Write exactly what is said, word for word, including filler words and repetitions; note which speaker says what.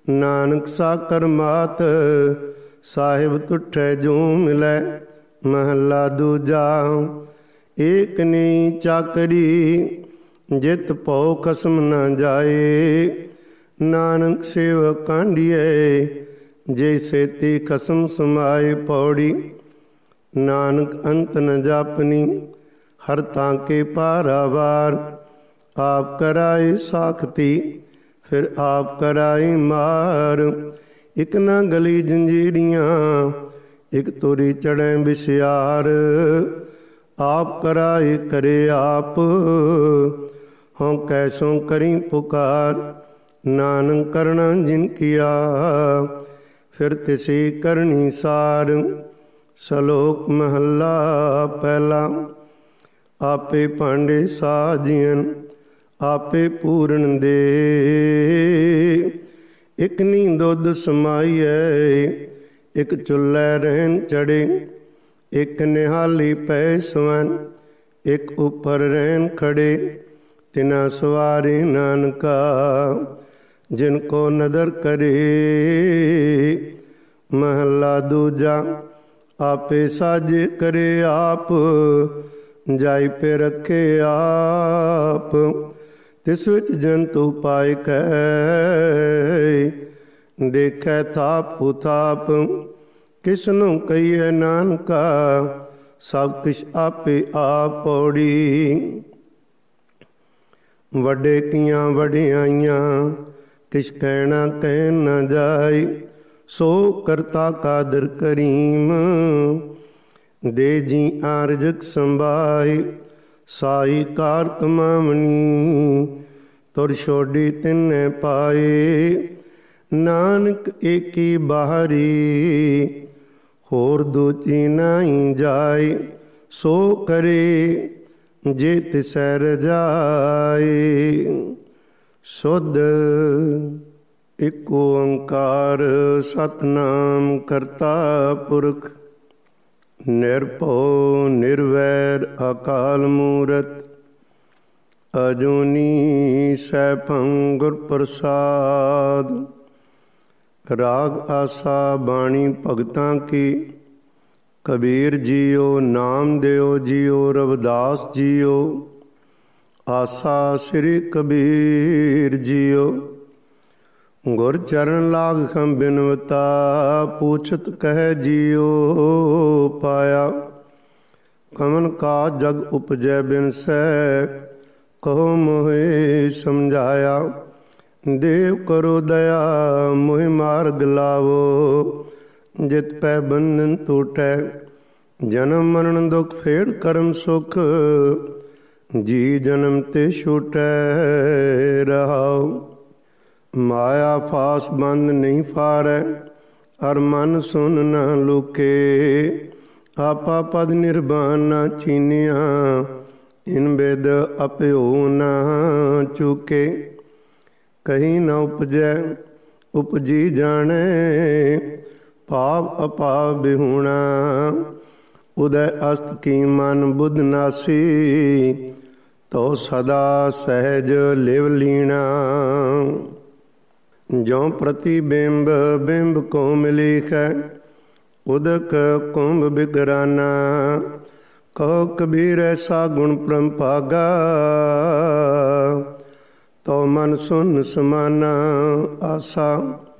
Speaker 1: ਨਾਨਕ ਸਾਕਰ ਮਾਤ ਸਾਹਿਬ ਤੁਠੈ ਜੋ ਮਿਲੈ। ਮਹੱਲਾ ਦੂਜਾ। ਏਕ ਨੀ ਚਾਕਰੀ ਜਿਤ ਭਉ ਖਸਮ ਨ ਜਾਏ। ਨਾਨਕ ਸੇਵਕ ਕਾਂਢੀਏ ਜੇ ਸੇਤੀ ਖਸਮ ਸਮਾਏ। ਪੌੜੀ। ਨਾਨਕ ਅੰਤ ਨ ਜਾਪਨੀ ਹਰ ਤਾਂ ਕੇ ਪਾਰਾਵਾਰ। ਆਪ ਕਰਾਏ ਸਾਖਤੀ ਫਿਰ ਆਪ ਕਰਾਈ ਮਾਰ। ਇਕ ਨਾ ਗਲੀ ਜੰਜੀਰੀਆਂ ਇਕ ਤੋਰੀ ਚੜ੍ਹੈ ਬਿਸਿਆਰ। ਆਪ ਕਰਾਏ ਕਰੇ ਆਪ ਹਉ ਕੈਸੋਂ ਕਰੀ ਪੁਕਾਰ। ਨਾਨਕ ਕਰਣਾ ਜਿਨ ਕੀਆ ਫਿਰ ਤਿਸੀ ਕਰਨੀ ਸਾਰ। ਸਲੋਕ ਮਹੱਲਾ ਪਹਿਲਾ। ਆਪੇ ਭਾਂਡੇ ਸਾਜੀਅਨ ਆਪੇ ਪੂਰਨ ਦੇ। ਇਕ ਨੀ ਦੁੱਧ ਸਮਾਈਐ ਇਕ ਚੁੱਲ੍ਹੈ ਰਹਿਣ ਚੜੇ। ਇਕ ਨਿਹਾਲੀ ਪੈ ਸਵਨ ਇਕ ਉੱਪਰ ਰਹਿਣ ਖੜੇ। ਤਿਨਾ ਸਵਾਰੇ ਨਾਨਕਾ ਜਿਨ ਕੋ ਨਦਰ ਕਰੇ। ਮਹੱਲਾ ਦੂਜਾ। ਆਪੇ ਸਾਜੇ ਕਰੇ ਆਪ ਜਾਇ ਪੇ ਰੱਖੇ ਆਪ। ਤਿਸ ਵਿੱਚ ਜੰਤੂ ਪਾਇ ਕੈ ਦੇਖੈ ਥਾਪ ਉਥਾਪ। ਕਿਸ ਨੂੰ ਕਹੀਏ ਨਾਨਕਾ ਸਭ ਕਿਛ ਆਪੇ ਆਪ। ਪੌੜੀ। ਵੱਡੇ ਕੀਆਂ ਵਡਿਆਈਆਂ ਕਿਛ ਕਹਿਣਾ ਕਹਿ ਨਾ ਜਾਏ। ਸੋ ਕਰਤਾ ਕਾਦਰ ਕਰੀਮ ਦੇ ਜੀ ਆਰਜਕ ਸੰਭਾਏ। ਸਾਈ ਕਾਰ ਕਮਾਵਣੀ ਤੁਰ ਛੋਡੀ ਤਿਨੈ ਪਾਏ। ਨਾਨਕ ਏਕੀ ਬਾਹਰੀ ਹੋਰ ਦੂਜੀ ਨਾਹੀ ਜਾਏ। ਸੋ ਕਰੇ ਜੇ ਤਿਸੈ ਰਜਾਏ। ਸੁਧ ਇਕ ਓੰਕਾਰ ਸਤਿਨਾਮ ਕਰਤਾ ਪੁਰਖ ਨਿਰਭਉ ਨਿਰਵੈਰ ਅਕਾਲ ਮੂਰਤ। ਅਜੂਨੀ ਸੈਭੰ ਗੁਰ ਪ੍ਰਸਾਦ। ਰਾਗ ਆਸਾ ਬਾਣੀ ਭਗਤਾਂ ਕੀ। ਕਬੀਰ ਜੀਓ ਨਾਮ ਦਿਓ ਜੀਓ ਰਵਿਦਾਸ ਜੀਓ। ਆਸਾ ਸ੍ਰੀ ਕਬੀਰ ਜੀਓ। ਗੁਰ ਚਰਨ ਲਾਗ ਖੰ ਬਿਨਵਤਾ ਪੂਛਤ ਕਹਿ ਜੀਓ ਪਾਇਆ। ਕਮਨ ਕਾ ਜਗ ਉਪਜੈ ਬਿਨਸੈ ਕਹੋ ਮੋਹਿ ਸਮਝਾਇਆ। ਦੇਵ ਕਰੋ ਦਇਆ ਮੋਹਿ ਮਾਰਗ ਲਾਵੋ। ਜਿਤ ਪੈ ਬੰਧਨ ਟੂਟੈ ਜਨਮ ਮਰਨ ਦੁਖ ਫੇੜ ਕਰਮ ਸੁਖ। ਜੀ ਜਨਮ ਤੇ ਛੂਟੈ ਰਹਾਉ। ਮਾਇਆ ਫਾਸ ਬੰਦ ਨਹੀਂ ਫਾਰੈ ਅਰ ਮਨ ਸੁਨ ਨ ਲੁਕੇ। ਆਪਾ ਪਦ ਨਿਰਬਾਨ ਨਾ ਚੀਨਿਆ ਇਨ ਬੇਦ ਅਪਿਓ ਨਾ ਚੁਕੇ। ਕਹੀ ਨ ਉਪਜੈ ਉਪਜੀ ਜਾਣੈ ਭਾਵ ਅਭਾਵ ਬਿਹੂਣਾ। ਉਦੈ ਅਸਤ ਕੀ ਮਨ ਬੁੱਧ ਨਾਸੀ ਤੋ ਸਦਾ ਸਹਿਜ ਲਿਵ ਲੀਣਾ। ਜੋ ਪ੍ਰਤੀਬਿੰਬ ਬਿੰਬ ਕੋ ਮਿਲੀਖੈ ਉਦਕ ਕੁੰਭ ਬਿਗਰਾਨਾ। ਕਹੋ ਕਬੀਰ ਐਸਾ ਗੁਣ ਪ੍ਰਮ ਭਾਗਾ ਤੋ ਮਨ ਸੁਨ ਸਮਾਨਾ। ਆਸਾ